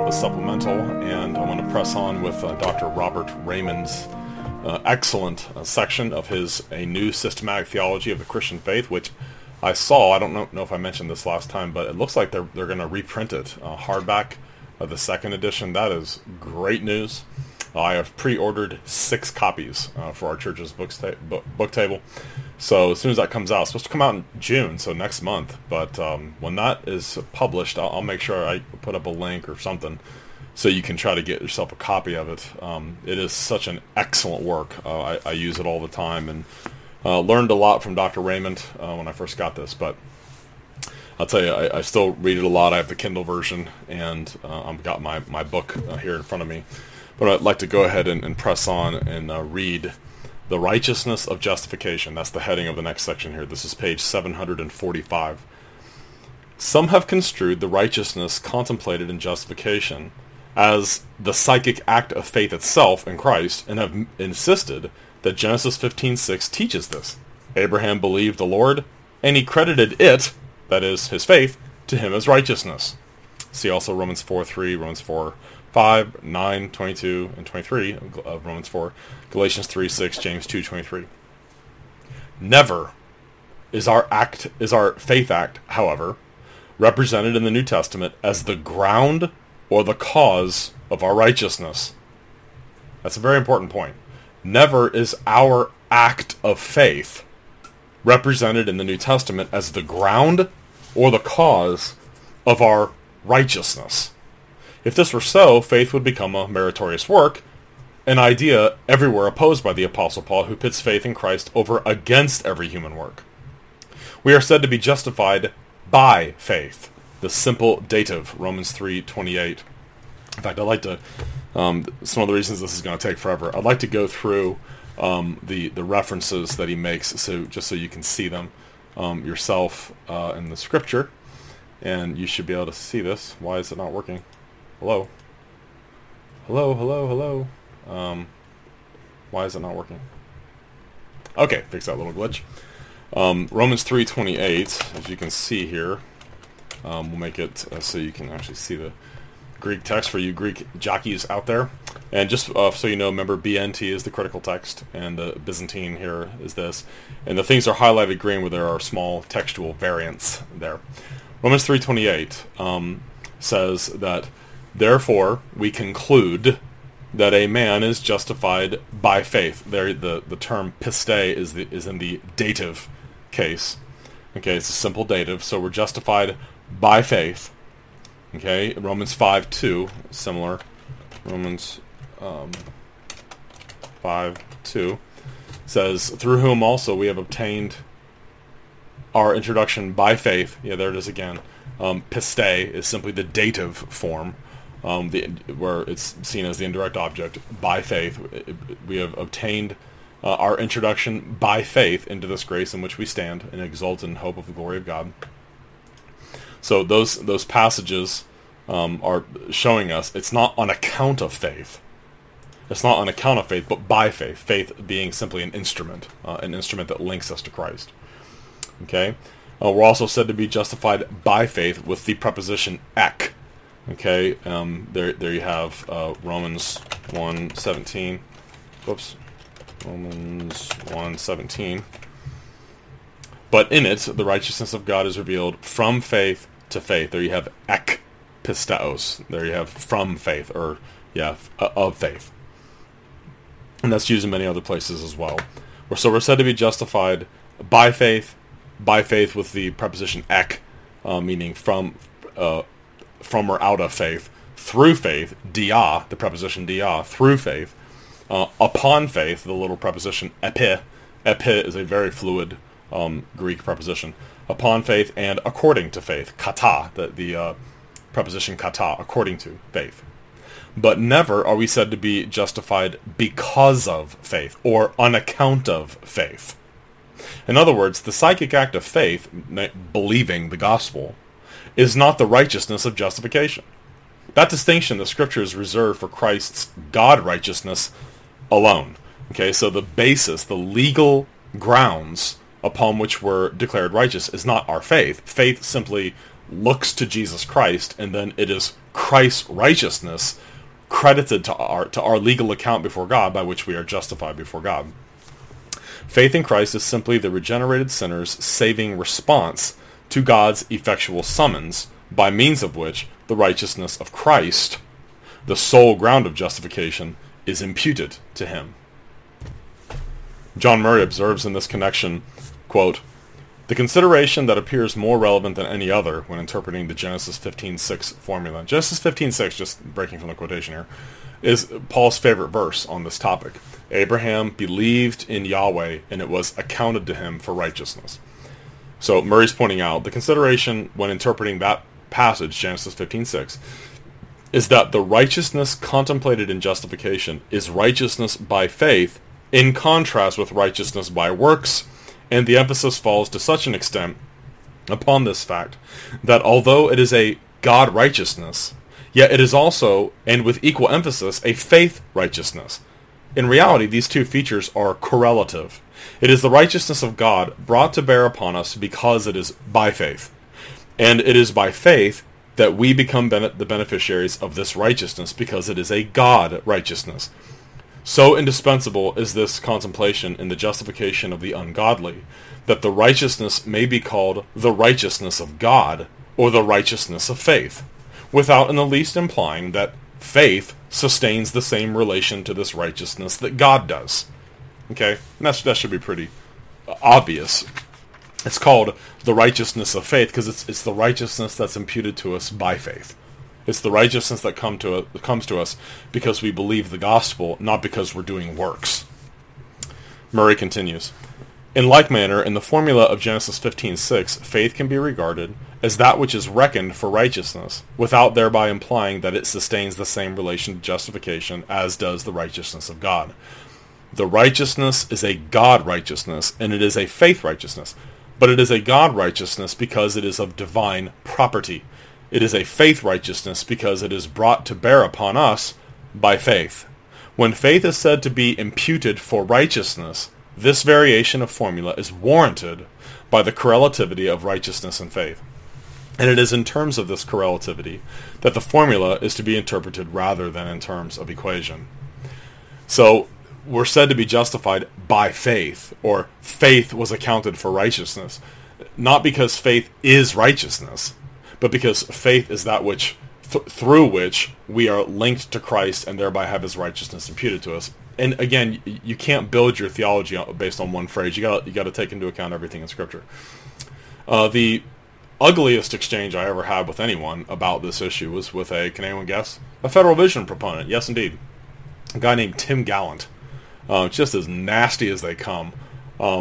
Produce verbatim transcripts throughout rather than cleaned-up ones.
a supplemental, and I want to press on with uh, Doctor Robert Raymond's uh, excellent uh, section of his A New Systematic Theology of the Christian Faith, which I saw. I don't know, know if I mentioned this last time, but it looks like they're they're going to reprint it, uh, hardback, uh, the second edition. That is great news. Uh, I have pre-ordered six copies uh, for our church's book, sta- book, book table. So as soon as that comes out, it's supposed to come out in June, so next month. But um, when that is published, I'll, I'll make sure I put up a link or something so you can try to get yourself a copy of it. Um, it is such an excellent work. Uh, I, I use it all the time, and uh, learned a lot from Doctor Raymond uh, when I first got this. But I'll tell you, I, I still read it a lot. I have the Kindle version, and uh, I've got my, my book uh, here in front of me. But I'd like to go ahead and, and press on and uh, read The Righteousness of Justification. That's the heading of the next section here. This is page seven hundred forty-five. Some have construed the righteousness contemplated in justification as the psychic act of faith itself in Christ, and have m- insisted that Genesis fifteen six teaches this. Abraham believed the Lord, and he credited it, that is, his faith, to him as righteousness. See also Romans four three, Romans four five, nine, twenty-two, and twenty-three of Romans four, Galatians three six, James two twenty-three. Never is our act, is our faith act, however, represented in the New Testament as the ground or the cause of our righteousness. That's a very important point. Never is our act of faith represented in the New Testament as the ground or the cause of our righteousness. If this were so, faith would become a meritorious work, an idea everywhere opposed by the Apostle Paul, who pits faith in Christ over against every human work. We are said to be justified by faith, the simple dative, Romans three twenty-eight. In fact, I'd like to, um, some of the reasons this is going to take forever, I'd like to go through um, the, the references that he makes, so just so you can see them um, yourself uh, in the scripture, and you should be able to see this. Why is it not working? Hello? Hello, hello, hello. Um, why is it not working? Okay, fix that little glitch. Um, Romans three twenty-eight, as you can see here, um, we'll make it uh, so you can actually see the Greek text for you Greek jockeys out there. And just uh, so you know, remember B N T is the critical text, and the Byzantine here is this. And the things are highlighted green where there are small textual variants there. Romans three twenty-eight um, says that, therefore, we conclude that a man is justified by faith. There, the, the term piste is the, is in the dative case. Okay, it's a simple dative, so we're justified by faith. Okay, Romans five two, similar. Romans um, five two says, through whom also we have obtained our introduction by faith. Yeah, there it is again. Um, piste is simply the dative form. Um, the, where it's seen as the indirect object, by faith. We have obtained uh, our introduction by faith into this grace in which we stand and exult in hope of the glory of God. So those those passages um, are showing us it's not on account of faith. It's not on account of faith, but by faith. Faith being simply an instrument, uh, an instrument that links us to Christ. Okay? Uh, we're also said to be justified by faith with the preposition ek. Okay, um, there there you have uh, Romans one seventeen. Whoops, Romans one seventeen. But in it, the righteousness of God is revealed from faith to faith. There you have ek pisteos. There you have from faith, or yeah, of faith. And that's used in many other places as well. So we're said to be justified by faith, by faith with the preposition ek, uh, meaning from. Uh, from or out of faith, through faith, dia, the preposition dia, through faith, uh, upon faith, the little preposition epi. Epi is a very fluid um, Greek preposition. Upon faith and according to faith, kata, the, the uh, preposition kata, according to faith. But never are we said to be justified because of faith, or on account of faith. In other words, the psychic act of faith, believing the gospel, is not the righteousness of justification. That distinction, the scripture is reserved for Christ's God righteousness alone. Okay, so the basis, the legal grounds upon which we're declared righteous is not our faith. Faith simply looks to Jesus Christ, and then it is Christ's righteousness credited to our to our legal account before God, by which we are justified before God. Faith in Christ is simply the regenerated sinner's saving response to God's effectual summons, by means of which the righteousness of Christ, the sole ground of justification, is imputed to him. John Murray observes in this connection, quote, "The consideration that appears more relevant than any other when interpreting the Genesis fifteen six formula." Genesis fifteen six, just breaking from the quotation here, is Paul's favorite verse on this topic. Abraham believed in Yahweh, and it was accounted to him for righteousness. So Murray's pointing out, the consideration when interpreting that passage, Genesis fifteen six, is that the righteousness contemplated in justification is righteousness by faith, in contrast with righteousness by works, and the emphasis falls to such an extent upon this fact that although it is a God righteousness, yet it is also, and with equal emphasis, a faith righteousness. In reality, these two features are correlative. It is the righteousness of God brought to bear upon us because it is by faith. And it is by faith that we become ben- the beneficiaries of this righteousness because it is a God righteousness. So indispensable is this contemplation in the justification of the ungodly, that the righteousness may be called the righteousness of God, or the righteousness of faith, without in the least implying that faith sustains the same relation to this righteousness that God does. Okay? And that's, that should be pretty obvious. It's called the righteousness of faith because it's, it's the righteousness that's imputed to us by faith. It's the righteousness that come to it, comes to us because we believe the gospel, not because we're doing works. Murray continues, "In like manner, in the formula of Genesis fifteen six, faith can be regarded as that which is reckoned for righteousness, without thereby implying that it sustains the same relation to justification as does the righteousness of God. The righteousness is a God righteousness, and it is a faith righteousness, but it is a God righteousness because it is of divine property. It is a faith righteousness because it is brought to bear upon us by faith. When faith is said to be imputed for righteousness, this variation of formula is warranted by the correlativity of righteousness and faith. And it is in terms of this correlativity that the formula is to be interpreted rather than in terms of equation." So we're said to be justified by faith, or faith was accounted for righteousness, not because faith is righteousness, but because faith is that which th- through which we are linked to Christ and thereby have his righteousness imputed to us. And again, you can't build your theology based on one phrase. You got you got to take into account everything in Scripture. Uh, the ugliest exchange I ever had with anyone about this issue was with a, can anyone guess? A Federal Vision proponent. Yes, indeed. A guy named Tim Gallant. Uh, just as nasty as they come. Um,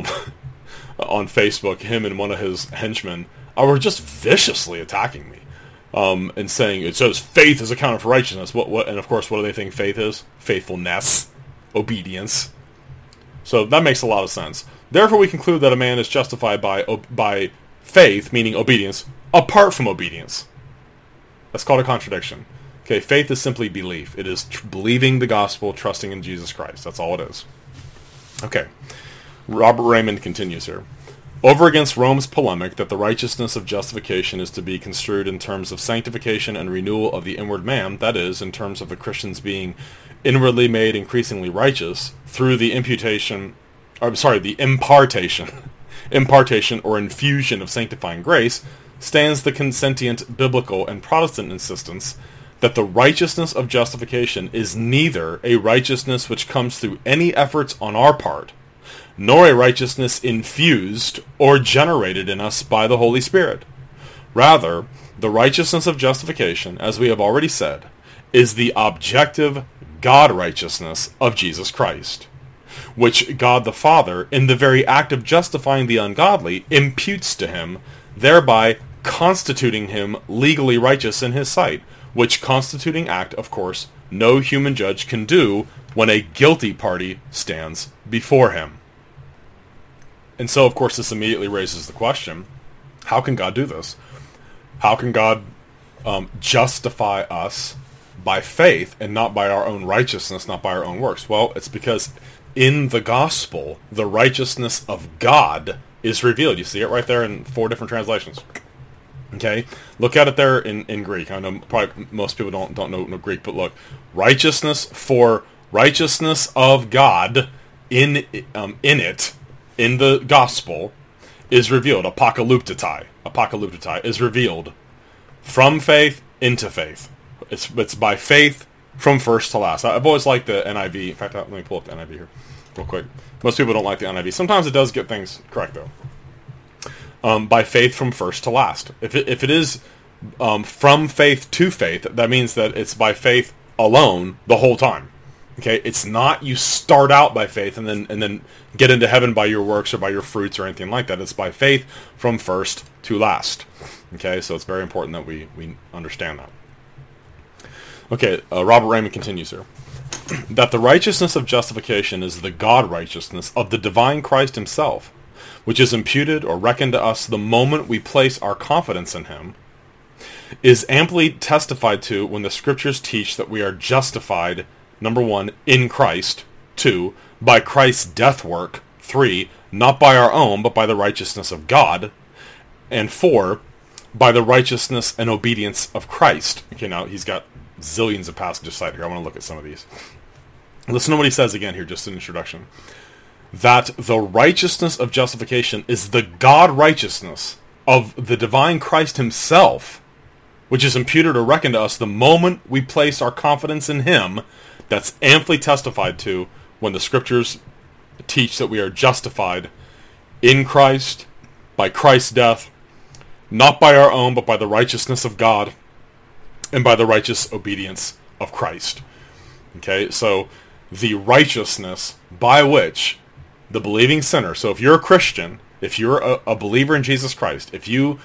on Facebook, him and one of his henchmen were just viciously attacking me, um, and saying it says faith is accounted for righteousness. What? What? And of course, what do they think faith is? Faithfulness, obedience. So that makes a lot of sense. Therefore, we conclude that a man is justified by by faith, meaning obedience, apart from obedience. That's called a contradiction. Okay, faith is simply belief. It is tr- believing the gospel, trusting in Jesus Christ. That's all it is. Okay, Robert Raymond continues here. Over against Rome's polemic that the righteousness of justification is to be construed in terms of sanctification and renewal of the inward man, that is, in terms of the Christians being inwardly made increasingly righteous through the imputation, or, sorry, the impartation, impartation or infusion of sanctifying grace, stands the consentient biblical and Protestant insistence that the righteousness of justification is neither a righteousness which comes through any efforts on our part, nor a righteousness infused or generated in us by the Holy Spirit. Rather, the righteousness of justification, as we have already said, is the objective God righteousness of Jesus Christ, which God the Father, in the very act of justifying the ungodly, imputes to him, thereby constituting him legally righteous in his sight, which constituting act, of course, no human judge can do when a guilty party stands before him. And so, of course, this immediately raises the question, how can God do this? How can God um, justify us by faith and not by our own righteousness, not by our own works? Well, it's because in the gospel, the righteousness of God is revealed. You see it right there in four different translations. Okay, look at it there in, in Greek. I know probably most people don't don't know, know Greek, but look, righteousness for righteousness of God in um, in it in the gospel is revealed. Apocalyptai, apocalyptai is revealed from faith into faith. It's it's by faith from first to last. I've always liked the N I V. In fact, let me pull up the N I V here real quick. Most people don't like the N I V. Sometimes it does get things correct though. Um, by faith from first to last. If it, if it is um, from faith to faith, that means that it's by faith alone the whole time. Okay, it's not you start out by faith and then and then get into heaven by your works or by your fruits or anything like that. It's by faith from first to last. Okay, so it's very important that we, we understand that. Okay, uh, Robert Raymond continues here. That the righteousness of justification is the God righteousness of the divine Christ himself, which is imputed or reckoned to us the moment we place our confidence in him, is amply testified to when the scriptures teach that we are justified, number one, in Christ, two, by Christ's death work, three, not by our own, but by the righteousness of God, and four, by the righteousness and obedience of Christ. Okay, now he's got zillions of passages cited here. I want to look at some of these. Listen to what he says again here, just an introduction. That the righteousness of justification is the God righteousness of the divine Christ himself, which is imputed or reckoned to us the moment we place our confidence in him. That's amply testified to when the scriptures teach that we are justified in Christ, by Christ's death, not by our own, but by the righteousness of God, and by the righteous obedience of Christ. Okay, so the righteousness by which the believing sinner, so if you're a Christian, if you're a, a believer in Jesus Christ, if you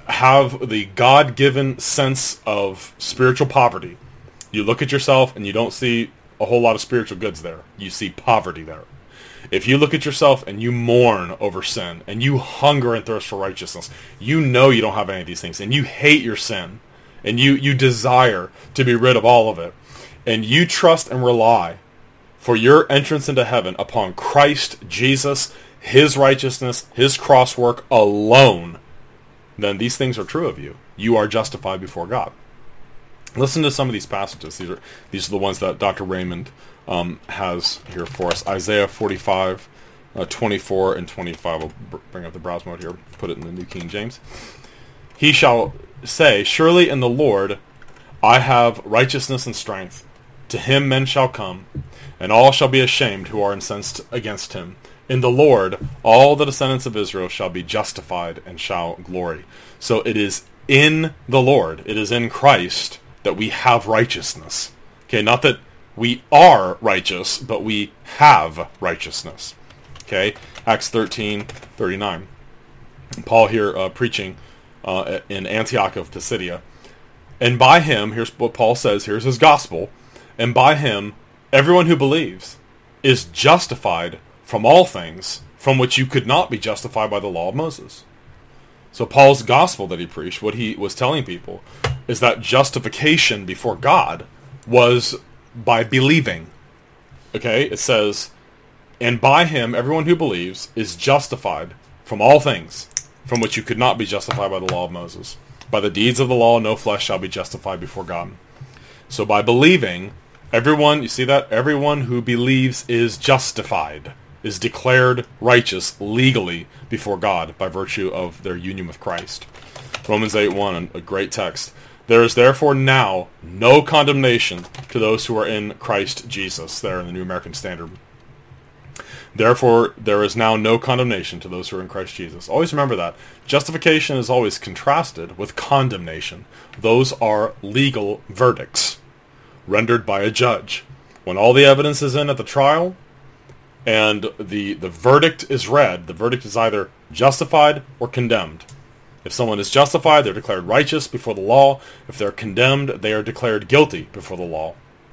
have the God-given sense of spiritual poverty, you look at yourself and you don't see a whole lot of spiritual goods there. You see poverty there. If you look at yourself and you mourn over sin, and you hunger and thirst for righteousness, you know you don't have any of these things, and you hate your sin, and you, you desire to be rid of all of it, and you trust and rely for your entrance into heaven upon Christ Jesus, his righteousness, his cross work alone, then these things are true of you. You are justified before God. Listen to some of these passages. These are these are the ones that Doctor Raymond um, has here for us. Isaiah forty-five, uh, twenty-four, and twenty-five. I'll br- bring up the browse mode here. Put it in the New King James. He shall say, surely in the Lord I have righteousness and strength. To him men shall come, and all shall be ashamed who are incensed against him. In the Lord all the descendants of Israel shall be justified and shall glory. So it is in the Lord, it is in Christ, that we have righteousness. Okay, not that we are righteous, but we have righteousness. Okay, Acts thirteen thirty-nine. Paul here uh, preaching uh, in Antioch of Pisidia. And by him, here's what Paul says, here's his gospel, and by him everyone who believes is justified from all things from which you could not be justified by the law of Moses. So Paul's gospel that he preached, what he was telling people, is that justification before God was by believing. Okay, it says, and by him everyone who believes is justified from all things from which you could not be justified by the law of Moses. By the deeds of the law no flesh shall be justified before God. So by believing, everyone, you see that? Everyone who believes is justified, is declared righteous legally before God by virtue of their union with Christ. Romans eight one, a great text. There is therefore now no condemnation to those who are in Christ Jesus. There in the New American Standard. Therefore, there is now no condemnation to those who are in Christ Jesus. Always remember that. Justification is always contrasted with condemnation. Those are legal verdicts rendered by a judge. When all the evidence is in at the trial and the, the verdict is read, the verdict is either justified or condemned. If someone is justified, they're declared righteous before the law. If they're condemned, they are declared guilty before the law.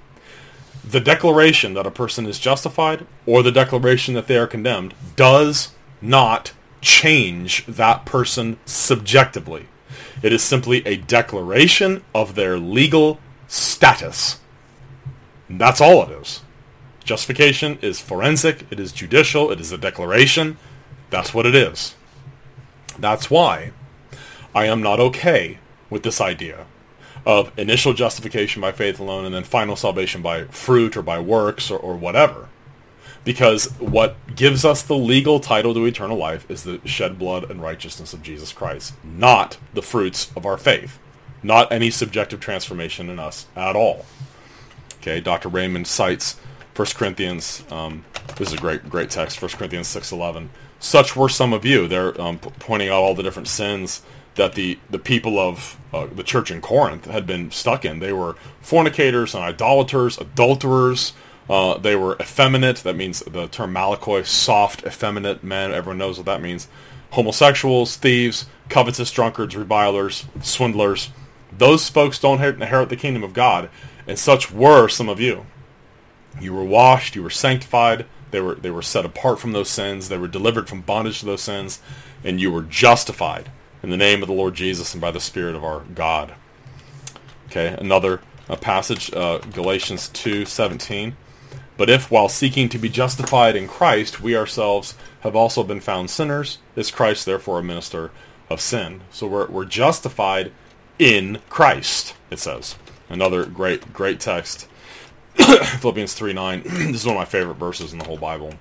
The declaration that a person is justified or the declaration that they are condemned does not change that person subjectively. It is simply a declaration of their legal status. And that's all it is. Justification is forensic, it is judicial, it is a declaration. That's what it is. That's why I am not okay with this idea of initial justification by faith alone and then final salvation by fruit or by works or, or whatever. Because what gives us the legal title to eternal life is the shed blood and righteousness of Jesus Christ, not the fruits of our faith, not any subjective transformation in us at all. Okay, Doctor Raymond cites First Corinthians, um, this is a great great text, First Corinthians six eleven. Such were some of you. They're um, p- pointing out all the different sins that the, the people of uh, the church in Corinth had been stuck in. They were fornicators and idolaters, adulterers. Uh, they were effeminate. That means the term malakoi, soft, effeminate men. Everyone knows what that means. Homosexuals, thieves, covetous, drunkards, revilers, swindlers. Those folks don't inherit the kingdom of God. And such were some of you. You were washed. You were sanctified. They were they were set apart from those sins. They were delivered from bondage to those sins. And you were justified in the name of the Lord Jesus and by the Spirit of our God. Okay, another uh, passage, uh, Galatians two seventeen. But if, while seeking to be justified in Christ, we ourselves have also been found sinners, is Christ therefore a minister of sin? So we're we're justified in Christ, it says. Another great, great text, Philippians three nine. This is one of my favorite verses in the whole Bible.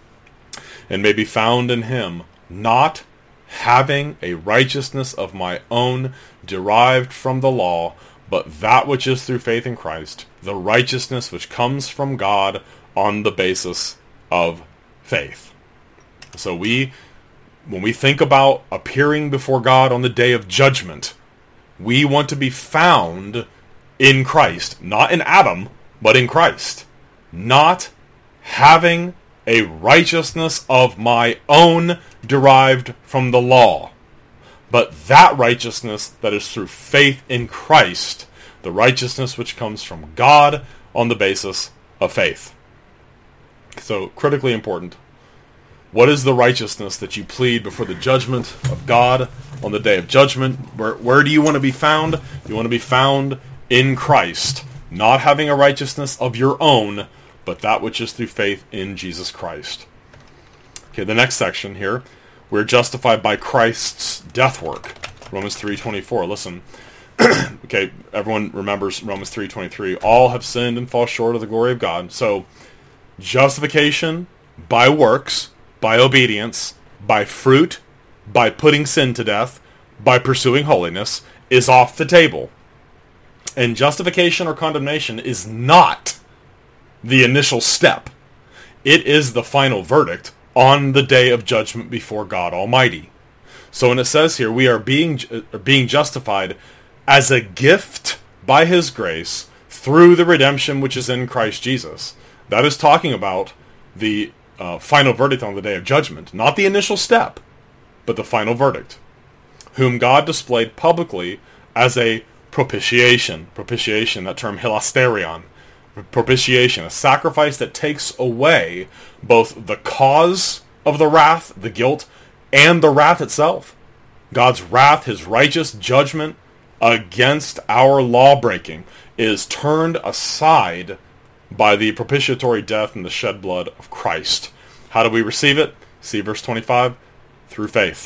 And may be found in him, not having a righteousness of my own derived from the law, but that which is through faith in Christ, the righteousness which comes from God on the basis of faith. So we, when we think about appearing before God on the day of judgment, we want to be found in Christ, not in Adam, but in Christ. Not having a righteousness of my own derived from the law, but that righteousness that is through faith in Christ, the righteousness which comes from God on the basis of faith. So, critically important. What is the righteousness that you plead before the judgment of God on the day of judgment? Where, where do you want to be found? You want to be found in Christ, not having a righteousness of your own, but that which is through faith in Jesus Christ. Okay, the next section here. We're justified by Christ's death work. Romans three twenty-four. Listen. Okay, everyone remembers Romans three twenty-three. All have sinned and fall short of the glory of God. So, justification by works, by obedience, by fruit, by putting sin to death, by pursuing holiness, is off the table. And justification or condemnation is not the initial step. It is the final verdict on the day of judgment before God Almighty. So when it says here, we are being uh, being justified as a gift by His grace through the redemption which is in Christ Jesus. That is talking about the uh, final verdict on the day of judgment. Not the initial step, but the final verdict. Whom God displayed publicly as a propitiation. Propitiation, that term hilasterion. Propitiation, a sacrifice that takes away both the cause of the wrath, the guilt, and the wrath itself. God's wrath, His righteous judgment against our law-breaking, is turned aside by the propitiatory death and the shed blood of Christ. How do we receive it? See verse twenty-five. Through faith.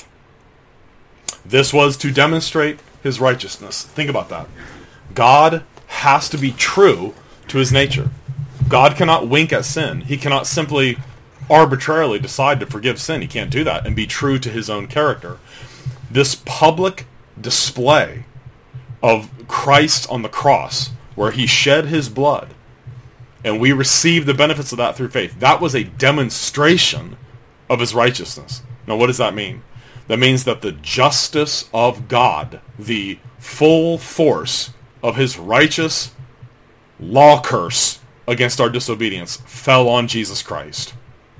This was to demonstrate His righteousness. Think about that. God has to be true to His nature. God cannot wink at sin. He cannot simply arbitrarily decide to forgive sin. He can't do that and be true to His own character. This public display of Christ on the cross, where He shed His blood, and we receive the benefits of that through faith, that was a demonstration of His righteousness. Now, what does that mean? That means that the justice of God, the full force of His righteous law curse against our disobedience, fell on Jesus Christ.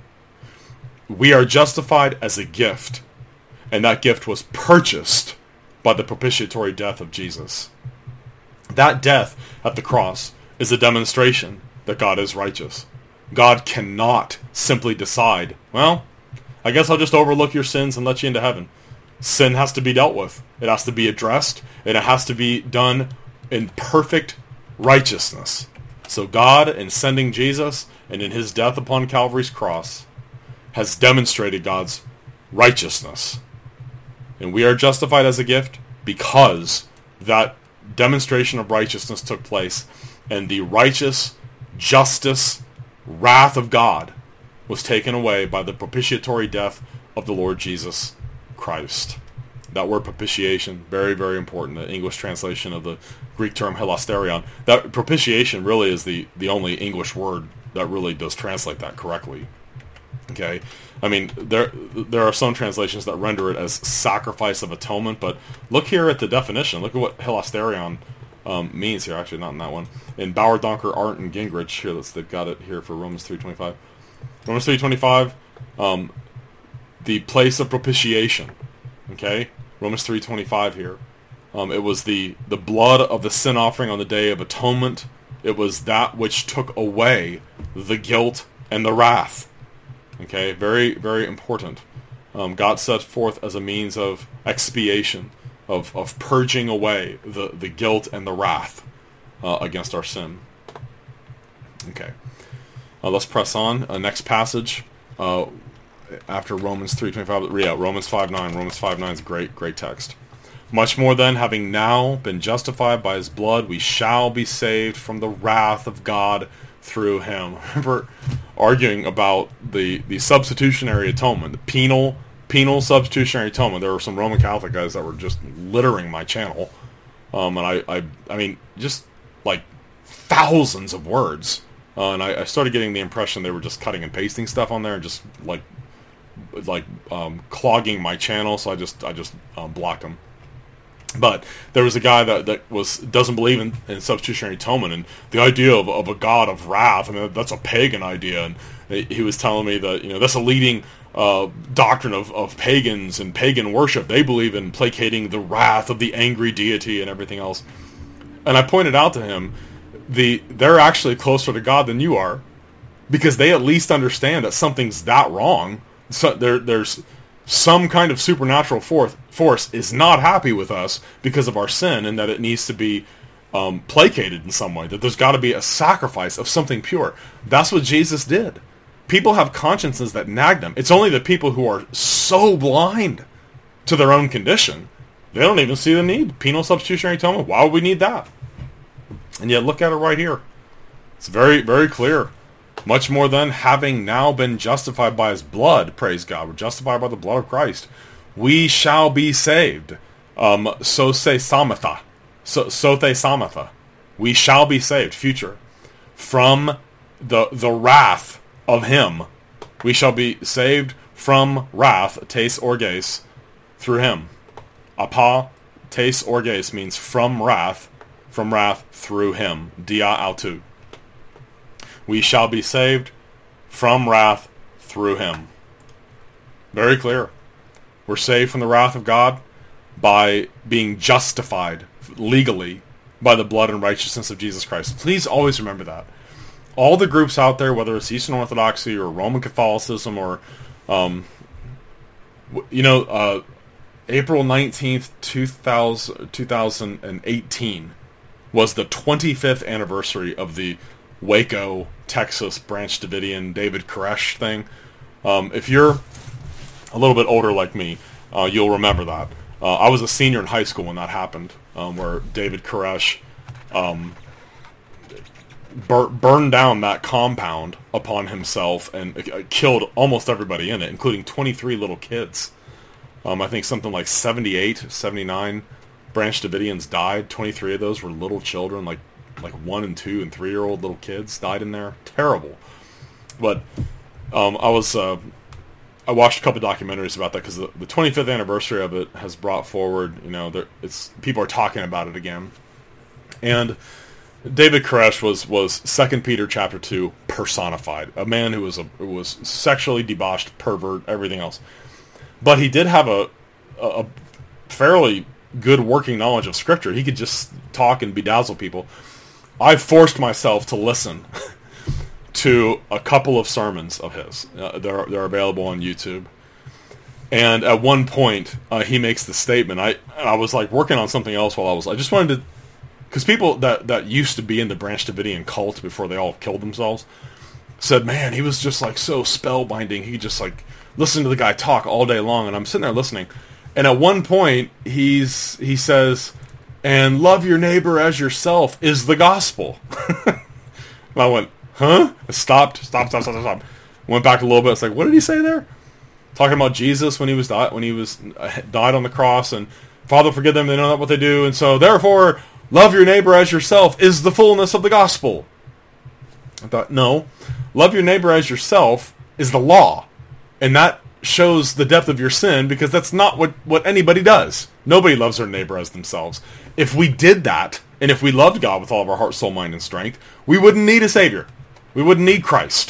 We are justified as a gift, and that gift was purchased by the propitiatory death of Jesus. That death at the cross is a demonstration that God is righteous. God cannot simply decide, well, I guess I'll just overlook your sins and let you into heaven. Sin has to be dealt with. It has to be addressed, and it has to be done in perfect righteousness. So God, in sending Jesus and in His death upon Calvary's cross, has demonstrated God's righteousness. And we are justified as a gift because that demonstration of righteousness took place, and the righteous justice, wrath of God was taken away by the propitiatory death of the Lord Jesus Christ. That word propitiation, very, very important. The English translation of the Greek term hilasterion. That propitiation really is the, the only English word that really does translate that correctly. Okay? I mean, there there are some translations that render it as sacrifice of atonement, but look here at the definition. Look at what hilasterion um, means here. Actually, not in that one. In Bauer, Donker, Arndt, and Gingrich, here, let's, they've got it here for Romans three twenty-five. Romans three twenty-five, um, the place of propitiation. Okay? Romans three twenty-five here. Um, it was the, the blood of the sin offering on the day of atonement. It was that which took away the guilt and the wrath. Okay, very, very important. Um, God set forth as a means of expiation, of, of purging away the, the guilt and the wrath uh, against our sin. Okay, uh, let's press on. Uh, next passage uh, after Romans three twenty-five. Yeah, Romans five nine. Romans five nine is a great, great text. Much more then, having now been justified by his blood, we shall be saved from the wrath of God through him. Remember arguing about the, the substitutionary atonement, the penal penal substitutionary atonement. There were some Roman Catholic guys that were just littering my channel. Um, and I, I, I mean, just like thousands of words. Uh, and I, I started getting the impression they were just cutting and pasting stuff on there and just like like um, clogging my channel. So I just I just um, blocked them. But there was a guy that, that was doesn't believe in, in substitutionary atonement, and the idea of, of a God of wrath, I mean, that's a pagan idea. And he was telling me that, you know, that's a leading uh, doctrine of, of pagans and pagan worship. They believe in placating the wrath of the angry deity and everything else. And I pointed out to him, the they're actually closer to God than you are, because they at least understand that something's that wrong. So there, there's some kind of supernatural force, force is not happy with us because of our sin, and that it needs to be um, placated in some way, that there's got to be a sacrifice of something pure. That's what Jesus did. People have consciences that nag them. It's only the people who are so blind to their own condition, they don't even see the need. Penal substitutionary atonement, why would we need that? And yet look at it right here. It's very, very clear. Much more than, having now been justified by his blood, praise God, we're justified by the blood of Christ, we shall be saved. Um, so say samatha. So, so the samatha. We shall be saved, future. From the the wrath of him. We shall be saved from wrath, tes orges, through him. Apa, tes orges means from wrath, from wrath through him. Dia autou. We shall be saved from wrath through him. Very clear. We're saved from the wrath of God by being justified legally by the blood and righteousness of Jesus Christ. Please always remember that. All the groups out there, whether it's Eastern Orthodoxy or Roman Catholicism or, um, you know, uh, April nineteenth, two thousand, two thousand eighteen was the twenty-fifth anniversary of the Waco, Texas, Branch Davidian, David Koresh thing. Um, if you're a little bit older like me, uh, you'll remember that. Uh, I was a senior in high school when that happened, um, where David Koresh um, bur- burned down that compound upon himself and uh, killed almost everybody in it, including twenty-three little kids. Um, I think something like seventy-eight, seventy-nine Branch Davidians died. twenty-three of those were little children, like like one and two and three year old little kids died in there. Terrible. But um, I was uh, I watched a couple documentaries about that, because the, the twenty-fifth anniversary of it has brought forward, you know, there, it's people are talking about it again. And David Koresh was was Second Peter chapter two personified, a man who was a who was sexually debauched, pervert, everything else. But he did have a a fairly good working knowledge of Scripture. He could just talk and bedazzle people. I forced myself to listen to a couple of sermons of his. Uh, they're they're available on YouTube. And at one point, uh, he makes the statement. I I was like working on something else while I was. I just wanted to, because people that that used to be in the Branch Davidian cult before they all killed themselves said, man, he was just like so spellbinding. He just like listened to the guy talk all day long. And I'm sitting there listening, And at one point, he's he says, and love your neighbor as yourself is the gospel. And I went, huh? I stopped, stop, stop, stop, stop. Went back a little bit. It's like, what did he say there? Talking about Jesus when he was di- when he was uh, died on the cross, and Father, forgive them, they know not what they do, and so therefore, love your neighbor as yourself is the fullness of the gospel. I thought, no, love your neighbor as yourself is the law, and that shows the depth of your sin, because that's not what, what anybody does. Nobody loves their neighbor as themselves. If we did that, and if we loved God with all of our heart, soul, mind, and strength, we wouldn't need a Savior. We wouldn't need Christ.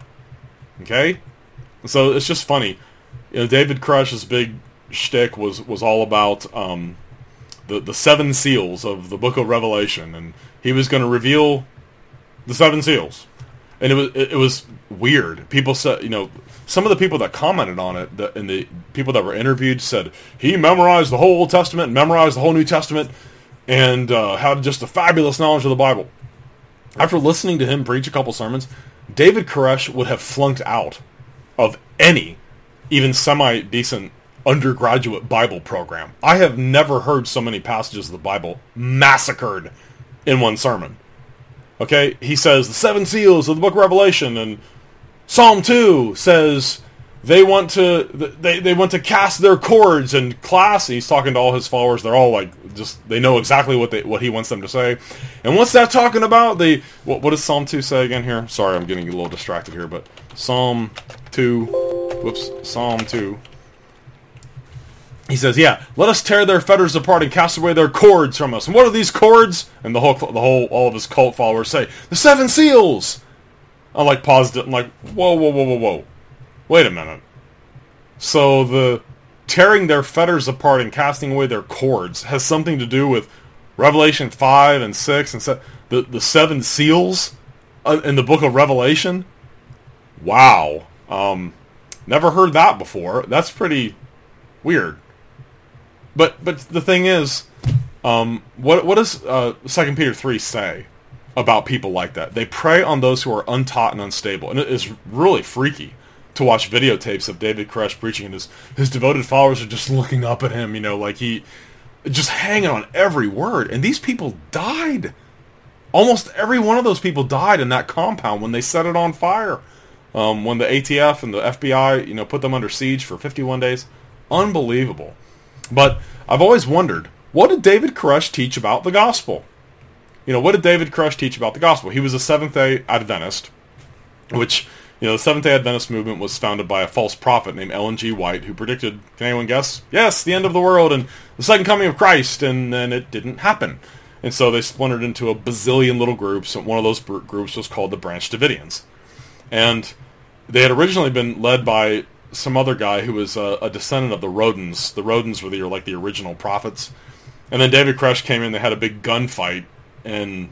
Okay? So it's just funny. You know, David Koresch's big shtick was, was all about um, the, the seven seals of the book of Revelation, and he was going to reveal the seven seals. And it was it, it was weird. People said, you know, some of the people that commented on it, the, and the people that were interviewed said, he memorized the whole Old Testament, memorized the whole New Testament, and uh, had just a fabulous knowledge of the Bible. After listening to him preach a couple sermons, David Koresh would have flunked out of any, even semi-decent undergraduate Bible program. I have never heard so many passages of the Bible massacred in one sermon. Okay, he says the seven seals of the book of Revelation, and Psalm two says they want to they, they want to cast their cords, and class, he's talking to all his followers, they're all like, just, they know exactly what they what he wants them to say. And what's that talking about? They what, what does Psalm two say again here? Sorry, I'm getting a little distracted here, but Psalm two, whoops, Psalm two. He says, yeah, let us tear their fetters apart and cast away their cords from us. And what are these cords? And the whole, the whole, all of his cult followers say, the seven seals. I like paused it. I'm like, whoa, whoa, whoa, whoa, whoa. Wait a minute. So the tearing their fetters apart and casting away their cords has something to do with Revelation five and six and se- the, the seven seals in the book of Revelation? Wow. Um, never heard that before. That's pretty weird. But but the thing is, um, what what does uh, Second Peter three say about people like that? They prey on those who are untaught and unstable. And it is really freaky to watch videotapes of David Koresh preaching, and his, his devoted followers are just looking up at him, you know, like he, just hanging on every word. And these people died. Almost every one of those people died in that compound when they set it on fire. Um, when the A T F and the F B I, you know, put them under siege for fifty-one days. Unbelievable. But I've always wondered, what did David Koresh teach about the gospel? You know, what did David Koresh teach about the gospel? He was a Seventh-day Adventist, which, you know, the Seventh-day Adventist movement was founded by a false prophet named Ellen G. White, who predicted, can anyone guess? Yes, the end of the world and the second coming of Christ, and then it didn't happen. And so they splintered into a bazillion little groups, and one of those groups was called the Branch Davidians. And they had originally been led by some other guy who was a, a descendant of the Rodens. The Rodens were the, like the original prophets. And then David Koresh came in, they had a big gunfight, and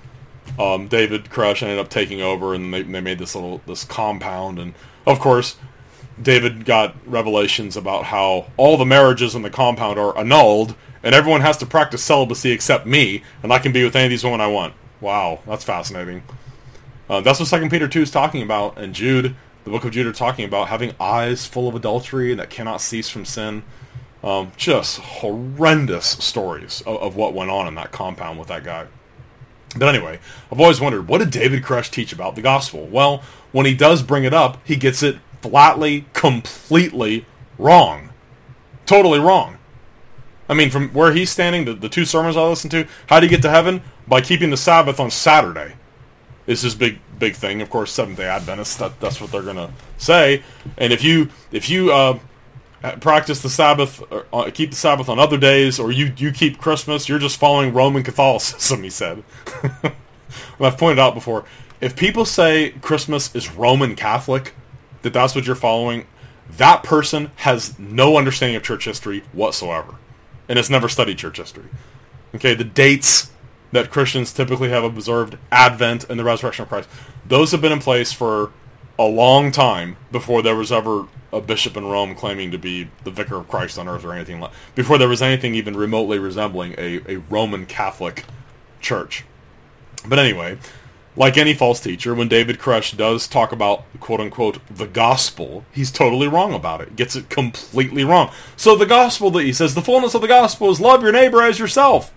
um, David Koresh ended up taking over, and they, they made this little this compound. And of course, David got revelations about how all the marriages in the compound are annulled, and everyone has to practice celibacy except me, and I can be with any of these women I want. Wow, that's fascinating. Uh, that's what Second Peter two is talking about, and Jude, the book of Jude, are talking about having eyes full of adultery that cannot cease from sin. Um, just horrendous stories of, of what went on in that compound with that guy. But anyway, I've always wondered, what did David Koresh teach about the gospel? Well, when he does bring it up, he gets it flatly, completely wrong. Totally wrong. I mean, from where he's standing, the, the two sermons I listened to, how do you get to heaven? By keeping the Sabbath on Saturday. Is his big big thing. Of course, Seventh-day Adventists, that, that's what they're going to say. And if you if you uh, practice the Sabbath, or, uh, keep the Sabbath on other days, or you, you keep Christmas, you're just following Roman Catholicism, he said. And I've pointed out before, if people say Christmas is Roman Catholic, that that's what you're following, that person has no understanding of church history whatsoever. And has never studied church history. Okay, the dates that Christians typically have observed, Advent and the resurrection of Christ, those have been in place for a long time before there was ever a bishop in Rome claiming to be the vicar of Christ on earth or anything like that. Before there was anything even remotely resembling a, a Roman Catholic church. But anyway, like any false teacher, when David Koresh does talk about, quote-unquote, the gospel, he's totally wrong about it. Gets it completely wrong. So the gospel, that he says, the fullness of the gospel is love your neighbor as yourself.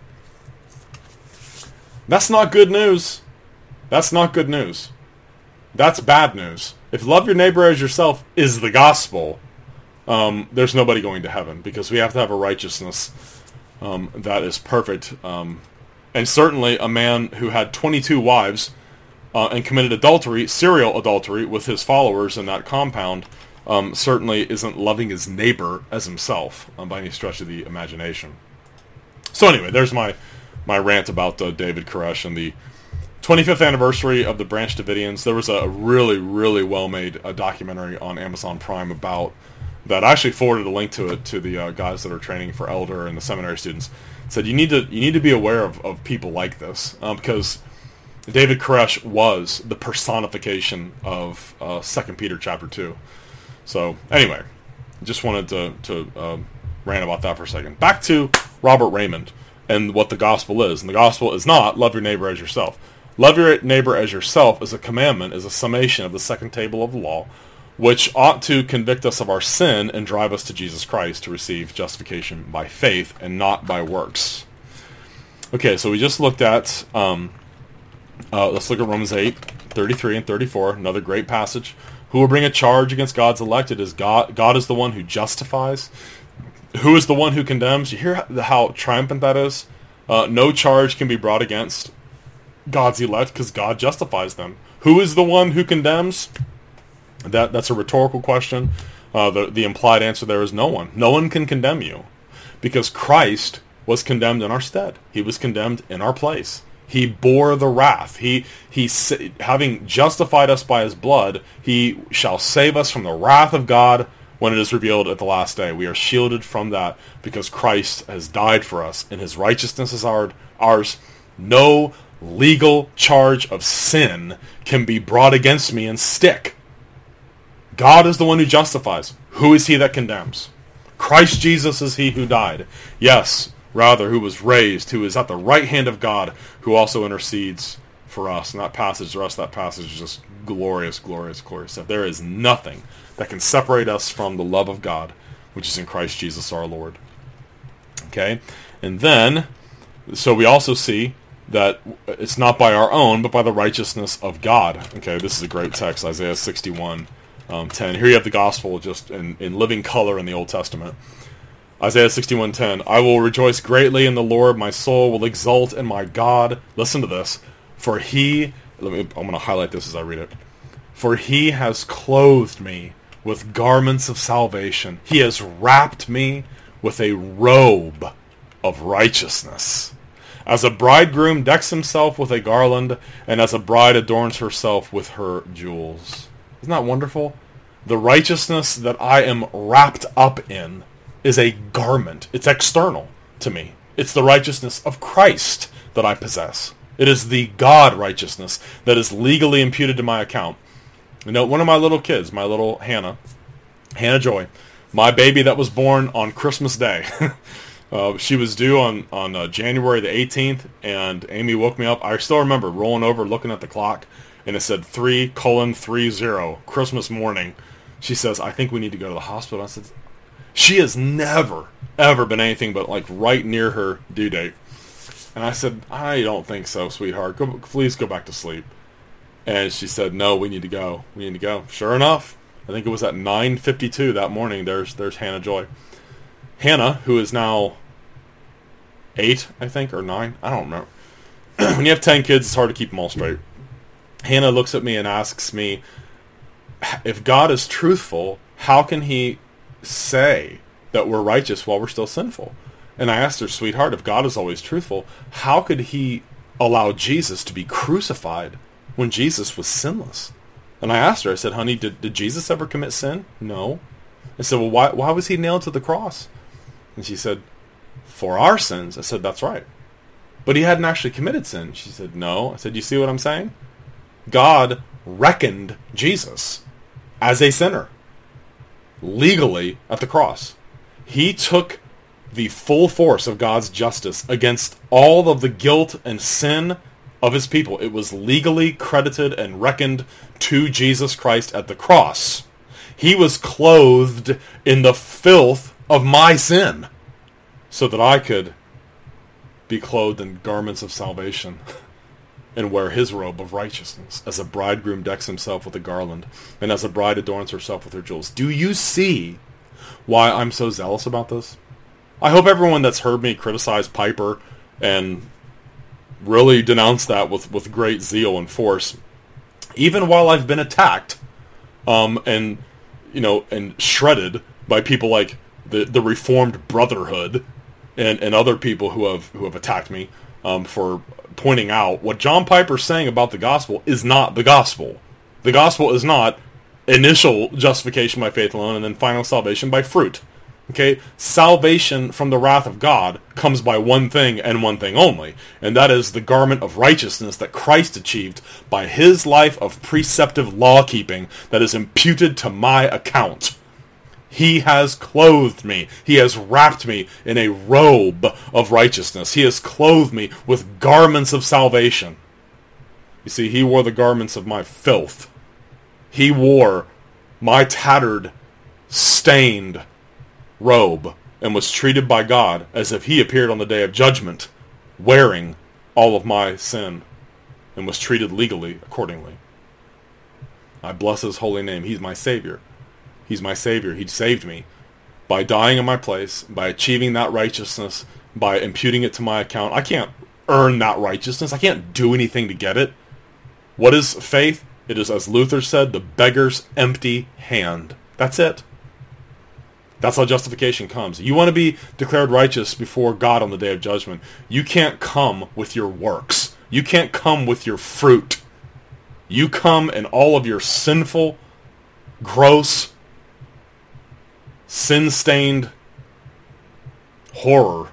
That's not good news. That's not good news. That's bad news. If love your neighbor as yourself is the gospel, um, there's nobody going to heaven, because we have to have a righteousness um, that is perfect. Um, and certainly a man who had twenty-two wives uh, and committed adultery, serial adultery, with his followers in that compound, um, certainly isn't loving his neighbor as himself um, by any stretch of the imagination. So anyway, there's my, my rant about uh, David Koresh and the twenty-fifth anniversary of the Branch Davidians. There was a really, really well-made uh, documentary on Amazon Prime about that. I actually forwarded a link to it to the uh, guys that are training for elder and the seminary students. It said you need to you need to be aware of, of people like this um, because David Koresh was the personification of uh, Second Peter chapter two. So anyway, just wanted to to uh, rant about that for a second. Back to Robert Raymond and what the gospel is. And the gospel is not love your neighbor as yourself. Love your neighbor as yourself is a commandment, is a summation of the second table of the law, which ought to convict us of our sin and drive us to Jesus Christ to receive justification by faith and not by works. Okay, so we just looked at, um, uh, let's look at Romans eight, thirty-three and thirty-four, another great passage. Who will bring a charge against God's elect? It is God. God is the one who justifies. Who is the one who condemns? You hear how triumphant that is? Uh, no charge can be brought against God's elect because God justifies them. Who is the one who condemns? That That's a rhetorical question. Uh, the, the implied answer there is no one. No one can condemn you because Christ was condemned in our stead. He was condemned in our place. He bore the wrath. He, he, having justified us by his blood, he shall save us from the wrath of God when it is revealed at the last day. We are shielded from that because Christ has died for us, and his righteousness is our, ours. No legal charge of sin can be brought against me and stick. God is the one who justifies. Who is he that condemns? Christ Jesus is he who died. Yes, rather, who was raised, who is at the right hand of God, who also intercedes for us. And that passage, the rest of that passage is just glorious, glorious, glorious stuff. There is nothing that can separate us from the love of God, which is in Christ Jesus our Lord. Okay? And then, so we also see that it's not by our own, but by the righteousness of God. Okay, this is a great text, Isaiah sixty-one, um, ten. Here you have the gospel just in, in living color in the Old Testament. Isaiah sixty-one ten. I will rejoice greatly in the Lord. My soul will exult in my God. Listen to this. For he, let me, I'm going to highlight this as I read it. For he has clothed me with garments of salvation. He has wrapped me with a robe of righteousness. As a bridegroom decks himself with a garland, and as a bride adorns herself with her jewels. Isn't that wonderful? The righteousness that I am wrapped up in is a garment. It's external to me. It's the righteousness of Christ that I possess. It is the God righteousness that is legally imputed to my account. You know, one of my little kids, my little Hannah, Hannah Joy, my baby that was born on Christmas Day, uh, she was due on, on uh, January the eighteenth, and Amy woke me up. I still remember rolling over, looking at the clock, and it said three colon three zero, Christmas morning. She says, I think we need to go to the hospital. I said, she has never, ever been anything but like right near her due date. And I said, I don't think so, sweetheart. Go, please go back to sleep. And she said, no, we need to go. We need to go. Sure enough, I think it was at nine fifty-two that morning, there's there's Hannah Joy. Hannah, who is now eight, I think, or nine. I don't remember. When you have ten kids, it's hard to keep them all straight. Hannah looks at me and asks me, if God is truthful, how can he say that we're righteous while we're still sinful? And I asked her, sweetheart, if God is always truthful, how could he allow Jesus to be crucified when Jesus was sinless? And I asked her, I said, honey, did, did Jesus ever commit sin? No. I said, well, why, why was he nailed to the cross? And she said, for our sins. I said, that's right. But he hadn't actually committed sin. She said, no. I said, you see what I'm saying? God reckoned Jesus as a sinner legally at the cross. He took the full force of God's justice against all of the guilt and sin of his people. It was legally credited and reckoned to Jesus Christ at the cross. He was clothed in the filth of my sin so that I could be clothed in garments of salvation and wear his robe of righteousness, as a bridegroom decks himself with a garland, and as a bride adorns herself with her jewels. Do you see why I'm so zealous about this? I hope everyone that's heard me criticize Piper and really denounce that with, with great zeal and force, even while I've been attacked um, and you know and shredded by people like the the Reformed Brotherhood and, and other people who have who have attacked me um, for pointing out what John Piper's saying about the gospel is not the gospel. The gospel is not initial justification by faith alone and then final salvation by fruit. Okay, salvation from the wrath of God comes by one thing and one thing only, and that is the garment of righteousness that Christ achieved by his life of preceptive law-keeping that is imputed to my account. He has clothed me. He has wrapped me in a robe of righteousness. He has clothed me with garments of salvation. You see, he wore the garments of my filth. He wore my tattered, stained robe and was treated by God as if he appeared on the day of judgment wearing all of my sin and was treated legally accordingly. I bless his holy name. He's my Savior. He's my Savior. He saved me by dying in my place, by achieving that righteousness, by imputing it to my account. I can't earn that righteousness. I can't do anything to get it. What is faith? It is, as Luther said, the beggar's empty hand. That's it. That's how justification comes. You want to be declared righteous before God on the day of judgment. You can't come with your works. You can't come with your fruit. You come in all of your sinful, gross, sin-stained horror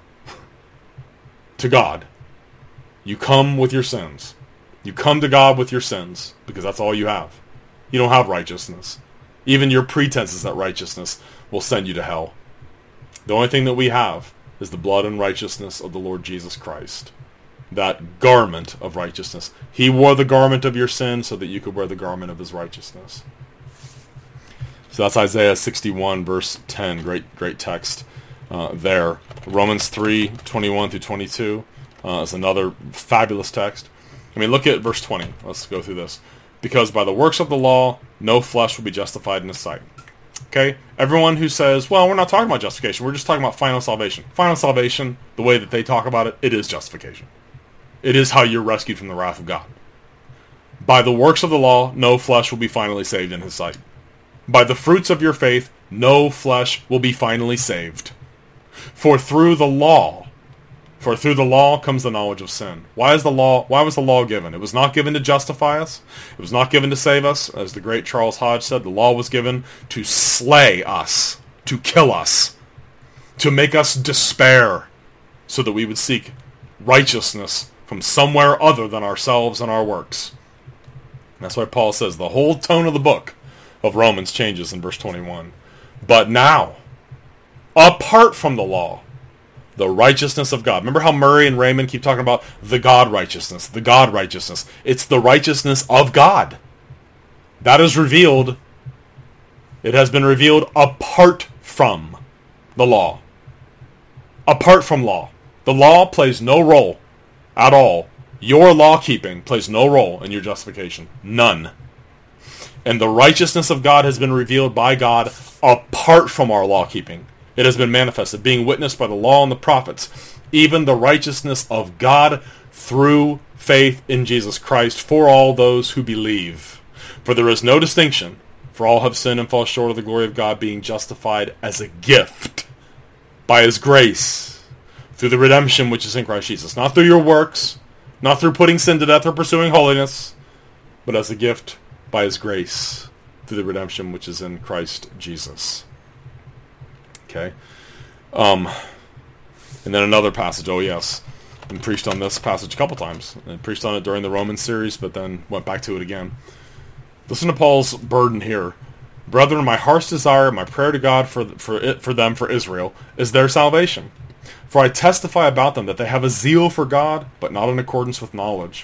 to God. You come with your sins. You come to God with your sins because that's all you have. You don't have righteousness. Even your pretenses at righteousness will send you to hell. The only thing that we have is the blood and righteousness of the Lord Jesus Christ. That garment of righteousness. He wore the garment of your sin so that you could wear the garment of his righteousness. So that's Isaiah sixty-one, verse ten. Great, great text uh, there. Romans three, twenty-one through twenty-two uh, is another fabulous text. I mean, look at verse twenty. Let's go through this. Because by the works of the law, no flesh will be justified in his sight. Okay? Everyone who says, well, we're not talking about justification. We're just talking about final salvation. Final salvation, the way that they talk about it, it is justification. It is how you're rescued from the wrath of God. By the works of the law, no flesh will be finally saved in his sight. By the fruits of your faith, no flesh will be finally saved. For through the law, for through the law comes the knowledge of sin. Why is the law? Why was the law given? It was not given to justify us. It was not given to save us. As the great Charles Hodge said, the law was given to slay us, to kill us, to make us despair, so that we would seek righteousness from somewhere other than ourselves and our works. And that's why Paul says the whole tone of the book of Romans changes in verse twenty-one. But now, apart from the law, the righteousness of God. Remember how Murray and Raymond keep talking about the God righteousness, the God righteousness. It's the righteousness of God. That is revealed. It has been revealed apart from the law. Apart from law. The law plays no role at all. Your law-keeping plays no role in your justification. None. And the righteousness of God has been revealed by God apart from our law-keeping. It has been manifested, being witnessed by the law and the prophets, even the righteousness of God through faith in Jesus Christ for all those who believe. For there is no distinction, for all have sinned and fall short of the glory of God, being justified as a gift by his grace through the redemption which is in Christ Jesus. Not through your works, not through putting sin to death or pursuing holiness, but as a gift by his grace through the redemption which is in Christ Jesus. Okay. Um, and then another passage, oh yes, and preached on this passage a couple times. And preached on it during the Roman series, but then went back to it again. Listen to Paul's burden here. Brethren, my heart's desire, my prayer to God for for it, for them, for Israel, is their salvation. For I testify about them that they have a zeal for God, but not in accordance with knowledge.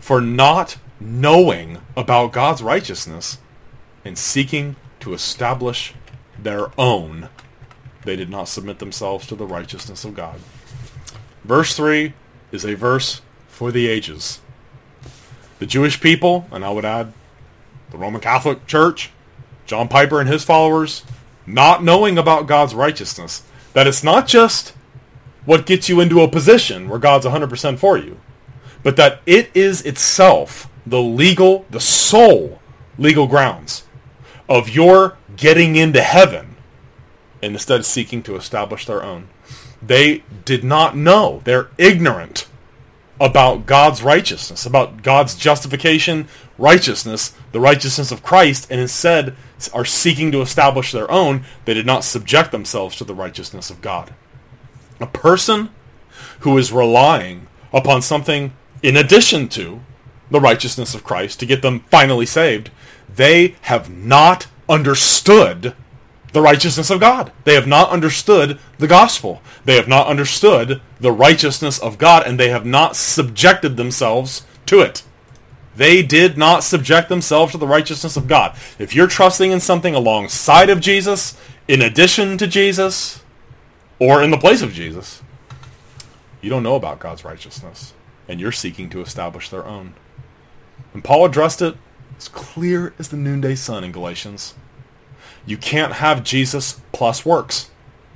for not knowing about God's righteousness and seeking to establish their own. They did not submit themselves to the righteousness of God. Verse three is a verse for the ages. The Jewish people, and I would add the Roman Catholic Church, John Piper and his followers, not knowing about God's righteousness. That it's not just what gets you into a position where God's one hundred percent for you, but that it is itself the legal, the sole legal grounds of your getting into heaven, and instead seeking to establish their own. They did not know. They're ignorant about God's righteousness, about God's justification, righteousness, the righteousness of Christ, and instead are seeking to establish their own. They did not subject themselves to the righteousness of God. A person who is relying upon something in addition to the righteousness of Christ to get them finally saved, they have not understood the righteousness of God. They have not understood the gospel. They have not understood the righteousness of God, and they have not subjected themselves to it. They did not subject themselves to the righteousness of God. If you're trusting in something alongside of Jesus, in addition to Jesus, or in the place of Jesus, you don't know about God's righteousness, and you're seeking to establish their own. And Paul addressed it as clear as the noonday sun in Galatians. You can't have Jesus plus works.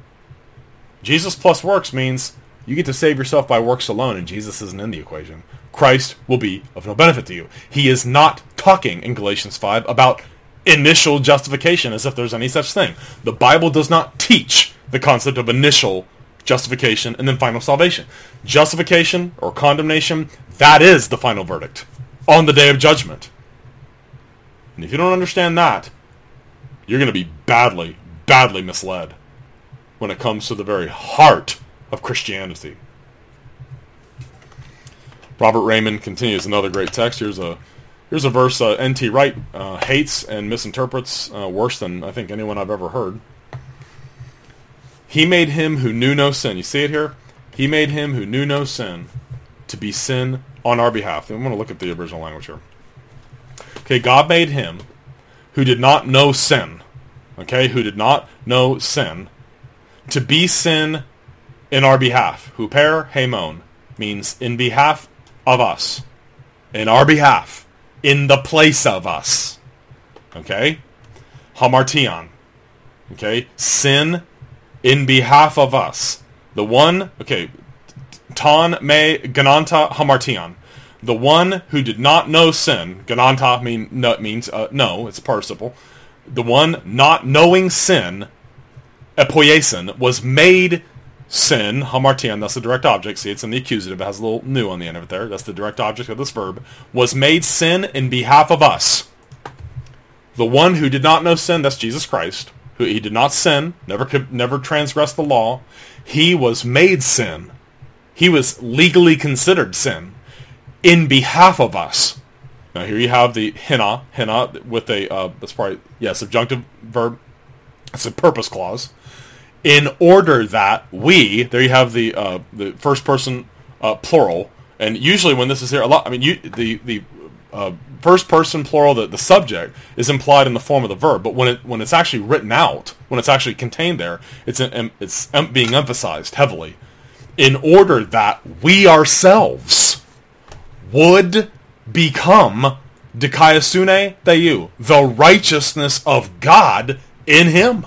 Jesus plus works means you get to save yourself by works alone, and Jesus isn't in the equation. Christ will be of no benefit to you. He is not talking in Galatians five about initial justification as if there's any such thing. The Bible does not teach the concept of initial justification and then final salvation. Justification or condemnation, that is the final verdict on the day of judgment. And if you don't understand that, you're going to be badly, badly misled when it comes to the very heart of Christianity. Robert Raymond continues another great text. Here's a here's a verse uh, N T Wright uh, hates and misinterprets uh, worse than I think anyone I've ever heard. He made him who knew no sin. You see it here? He made him who knew no sin to be sin on our behalf. I'm going to look at the original language here. Okay, God made him who did not know sin, okay, who did not know sin, to be sin in our behalf. Huper hemon means in behalf of us, in our behalf, in the place of us, okay? Hamartion, okay, sin in behalf of us. The one, okay, ton me gananta hamartion. The one who did not know sin, gananta mean, no, means uh, no, it's a participle. The one not knowing sin, epoiesin, was made sin, hamartian, that's the direct object. See, it's in the accusative. It has a little nu on the end of it there. That's the direct object of this verb. Was made sin in behalf of us. The one who did not know sin, that's Jesus Christ. Who he did not sin, never never transgressed the law. He was made sin. He was legally considered sin in behalf of us. Now here you have the hina, hina with a, uh, that's probably, yeah, subjunctive verb. It's a purpose clause. In order that we, there you have the uh, the first person uh, plural, and usually when this is here, a lot, I mean, you, the the uh, first person plural, the, the subject is implied in the form of the verb, but when it when it's actually written out, when it's actually contained there, it's an, it's being emphasized heavily. In order that we ourselves would become dikaiosune theou, the righteousness of God in him.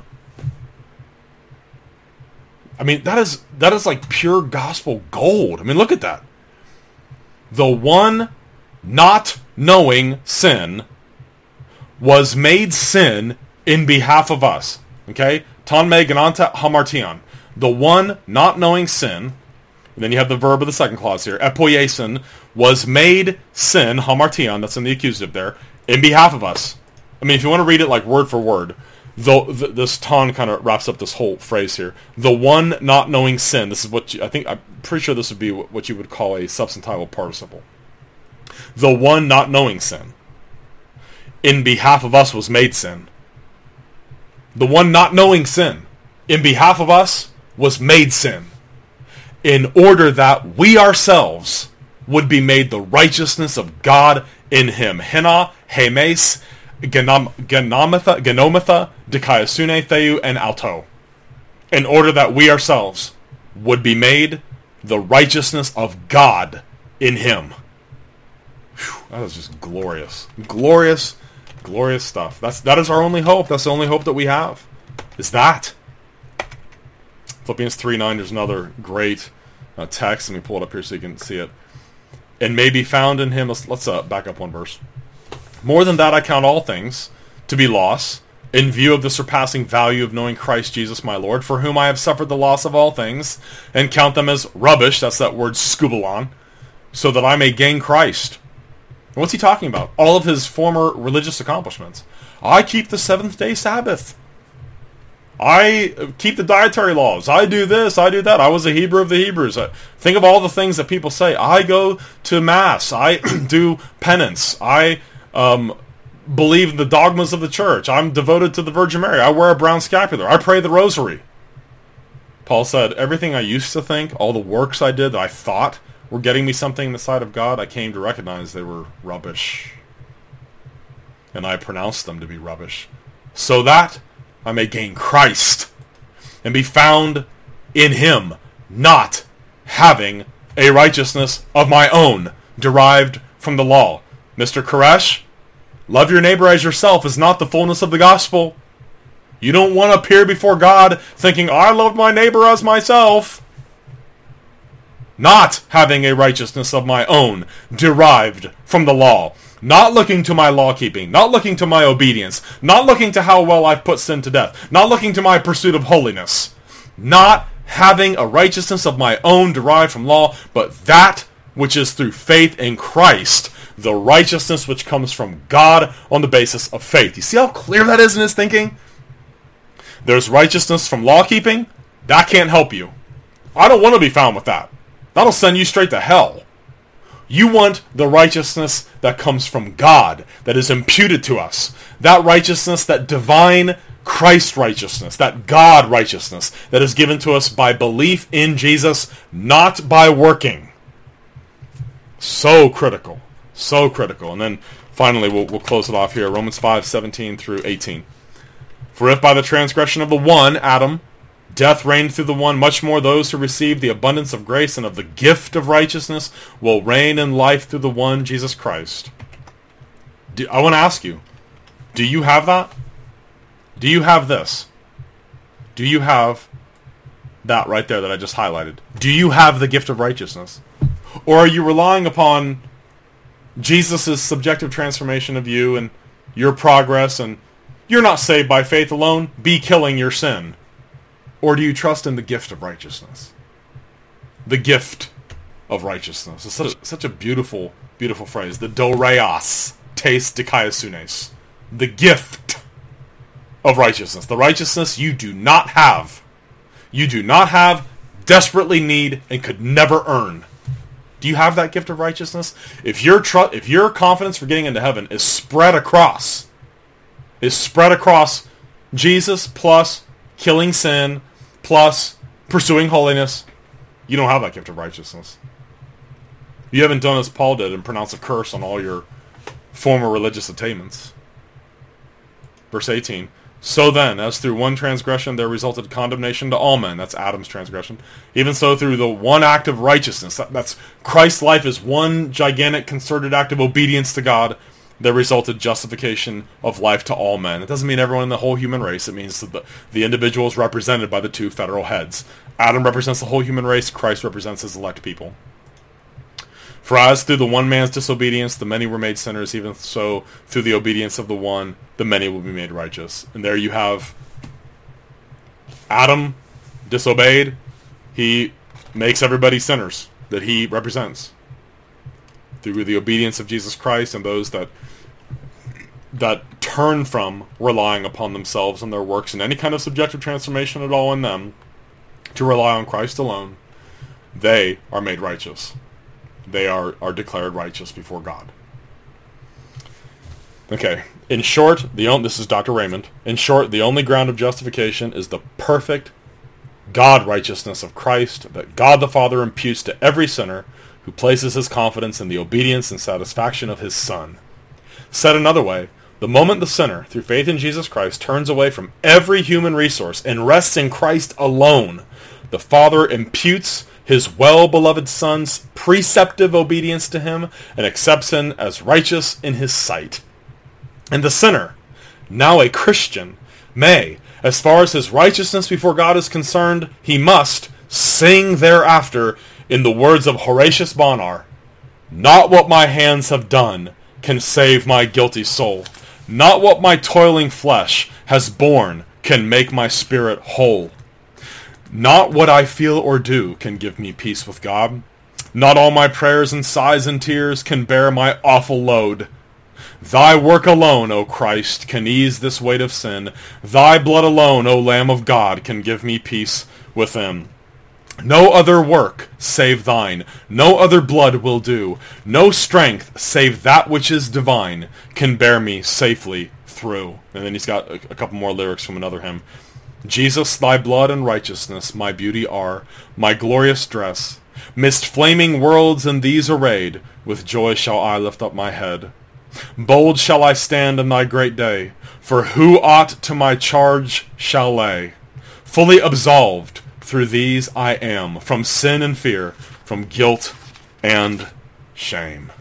I mean, that is that is like pure gospel gold. I mean, look at that. The one not knowing sin was made sin in behalf of us. Okay? Ton me gananta hamartion. The one not knowing sin, and then you have the verb of the second clause here, epoiesin, was made sin, hamartion, that's in the accusative there, in behalf of us. I mean, if you want to read it like word for word, though th- this ton kind of wraps up this whole phrase here. The one not knowing sin. This is what you, I think. I'm pretty sure this would be what you would call a substantival participle. The one not knowing sin, in behalf of us, was made sin. The one not knowing sin, in behalf of us, was made sin, in order that we ourselves would be made the righteousness of God in him. Hina, hemes, genom, genomatha, genomatha, dikaiosune, theu, and alto. In order that we ourselves would be made the righteousness of God in him. Whew, that is just glorious. Glorious, glorious stuff. That's, that is our only hope. That's the only hope that we have. Is that. Philippians three nine, there's another great uh, text. Let me pull it up here so you can see it. And may be found in him. Let's, let's uh, back up one verse. More than that, I count all things to be loss, in view of the surpassing value of knowing Christ Jesus my Lord, for whom I have suffered the loss of all things, and count them as rubbish, that's that word skubalon, so that I may gain Christ. What's he talking about? All of his former religious accomplishments. I keep the seventh day Sabbath. I keep the dietary laws. I do this, I do that. I was a Hebrew of the Hebrews. Think of all the things that people say. I go to Mass. I do penance. I um, believe in the dogmas of the church. I'm devoted to the Virgin Mary. I wear a brown scapular. I pray the rosary. Paul said, everything I used to think, all the works I did that I thought were getting me something in the sight of God, I came to recognize they were rubbish. And I pronounced them to be rubbish. So that I may gain Christ and be found in him, not having a righteousness of my own derived from the law. Mister Koresh, love your neighbor as yourself is not the fullness of the gospel. You don't want to appear before God thinking, I love my neighbor as myself. Not having a righteousness of my own derived from the law. Not looking to my law-keeping. Not looking to my obedience. Not looking to how well I've put sin to death. Not looking to my pursuit of holiness. Not having a righteousness of my own derived from law, but that which is through faith in Christ, the righteousness which comes from God on the basis of faith. You see how clear that is in his thinking? There's righteousness from law-keeping. That can't help you. I don't want to be found with that. That'll send you straight to hell. You want the righteousness that comes from God, that is imputed to us. That righteousness, that divine Christ righteousness, that God righteousness, that is given to us by belief in Jesus, not by working. So critical. So critical. And then finally, we'll, we'll close it off here. Romans five seventeen through eighteen. For if by the transgression of the one, Adam, death reigned through the one, much more those who receive the abundance of grace and of the gift of righteousness will reign in life through the one, Jesus Christ. Do, I want to ask you, do you have that? Do you have this? Do you have that right there that I just highlighted? Do you have the gift of righteousness? Or are you relying upon Jesus' subjective transformation of you and your progress, and you're not saved by faith alone, be killing your sin? Or do you trust in the gift of righteousness? The gift of righteousness. It's such a, such a beautiful, beautiful phrase. The doreas, tes dikaiosune. The gift of righteousness. The righteousness you do not have. You do not have, desperately need, and could never earn. Do you have that gift of righteousness? If your tr- if your confidence for getting into heaven is spread across, is spread across Jesus plus killing sin, plus pursuing holiness, you don't have that gift of righteousness. You haven't done as Paul did and pronounced a curse on all your former religious attainments. Verse eighteen. So then, as through one transgression there resulted condemnation to all men, that's Adam's transgression, even so through the one act of righteousness, that, that's Christ's life is one gigantic concerted act of obedience to God, there resulted justification of life to all men. It doesn't mean everyone in the whole human race. It means that the, the individual is represented by the two federal heads. Adam represents the whole human race. Christ represents his elect people. For as through the one man's disobedience the many were made sinners, even so through the obedience of the one the many will be made righteous. And there you have Adam disobeyed. He makes everybody sinners that he represents. Through the obedience of Jesus Christ and those that that turn from relying upon themselves and their works and any kind of subjective transformation at all in them to rely on Christ alone, they are made righteous. They are, are declared righteous before God. Okay, in short, the only, this is Doctor Raymond. In short, the only ground of justification is the perfect God righteousness of Christ that God the Father imputes to every sinner who places his confidence in the obedience and satisfaction of his Son. Said another way, the moment the sinner, through faith in Jesus Christ, turns away from every human resource and rests in Christ alone, the Father imputes his well-beloved Son's preceptive obedience to him and accepts him as righteous in his sight. And the sinner, now a Christian, may, as far as his righteousness before God is concerned, he must sing thereafter in the words of Horatius Bonar, "Not what my hands have done can save my guilty soul. Not what my toiling flesh has borne can make my spirit whole. Not what I feel or do can give me peace with God. Not all my prayers and sighs and tears can bear my awful load. Thy work alone, O Christ, can ease this weight of sin. Thy blood alone, O Lamb of God, can give me peace within. No other work save thine, no other blood will do. No strength save that which is divine can bear me safely through." And then he's got a, a couple more lyrics from another hymn. "Jesus, thy blood and righteousness my beauty are, my glorious dress. Midst flaming worlds in these arrayed, with joy shall I lift up my head. Bold shall I stand in thy great day, for who aught to my charge shall lay? Fully absolved through these I am, from sin and fear, from guilt and shame."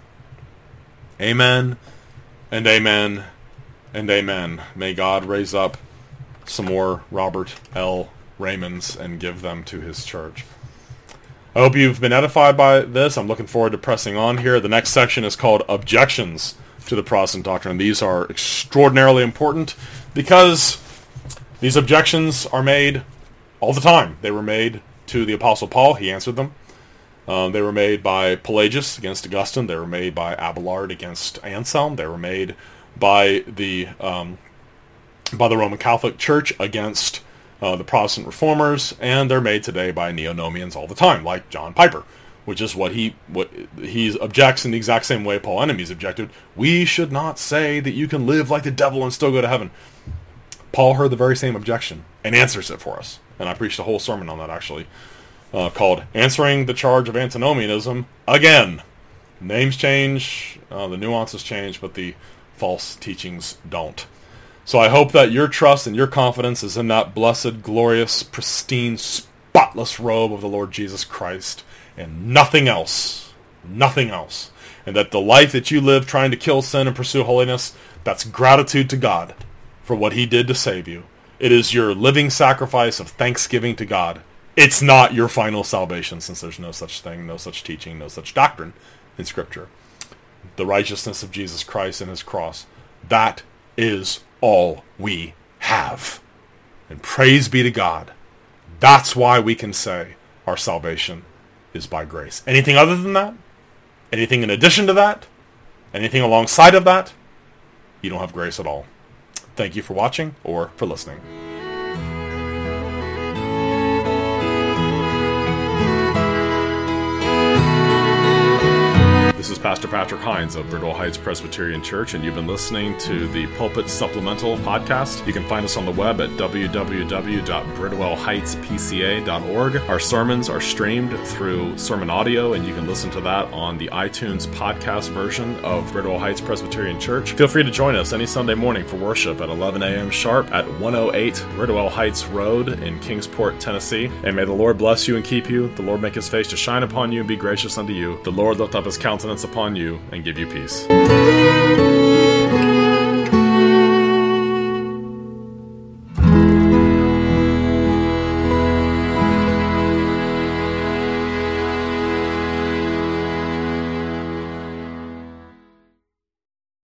Amen, and amen, and amen. May God raise up some more Robert L. Raymonds and give them to his church. I hope you've been edified by this. I'm looking forward to pressing on here. The next section is called Objections to the Protestant Doctrine. These are extraordinarily important because these objections are made all the time. They were made to the Apostle Paul. He answered them. Um, they were made by Pelagius against Augustine. They were made by Abelard against Anselm. They were made by the um, by the Roman Catholic Church against uh, the Protestant Reformers, and they're made today by Neo-Nomians all the time, like John Piper, which is what he what he objects in the exact same way Paul Enemies objected. We should not say that you can live like the devil and still go to heaven. Paul heard the very same objection and answers it for us. And I preached a whole sermon on that, actually, uh, called Answering the Charge of Antinomianism Again. Names change, uh, the nuances change, but the false teachings don't. So I hope that your trust and your confidence is in that blessed, glorious, pristine, spotless robe of the Lord Jesus Christ, and nothing else. Nothing else. And that the life that you live trying to kill sin and pursue holiness, that's gratitude to God for what he did to save you. It is your living sacrifice of thanksgiving to God. It's not your final salvation, since there's no such thing, no such teaching, no such doctrine in Scripture. The righteousness of Jesus Christ and his cross, that is all we have. And praise be to God. That's why we can say our salvation is by grace. Anything other than that, anything in addition to that, anything alongside of that, you don't have grace at all. Thank you for watching or for listening. This is Pastor Patrick Hines of Bridwell Heights Presbyterian Church, and you've been listening to the Pulpit Supplemental podcast. You can find us on the web at w w w dot bridwell heights p c a dot org. Our sermons are streamed through Sermon Audio, and you can listen to that on the iTunes podcast version of Bridwell Heights Presbyterian Church. Feel free to join us any Sunday morning for worship at eleven a.m. sharp at one oh eight Bridwell Heights Road in Kingsport, Tennessee. And may the Lord bless you and keep you. The Lord make his face to shine upon you and be gracious unto you. The Lord lift up his countenance upon you and give you peace.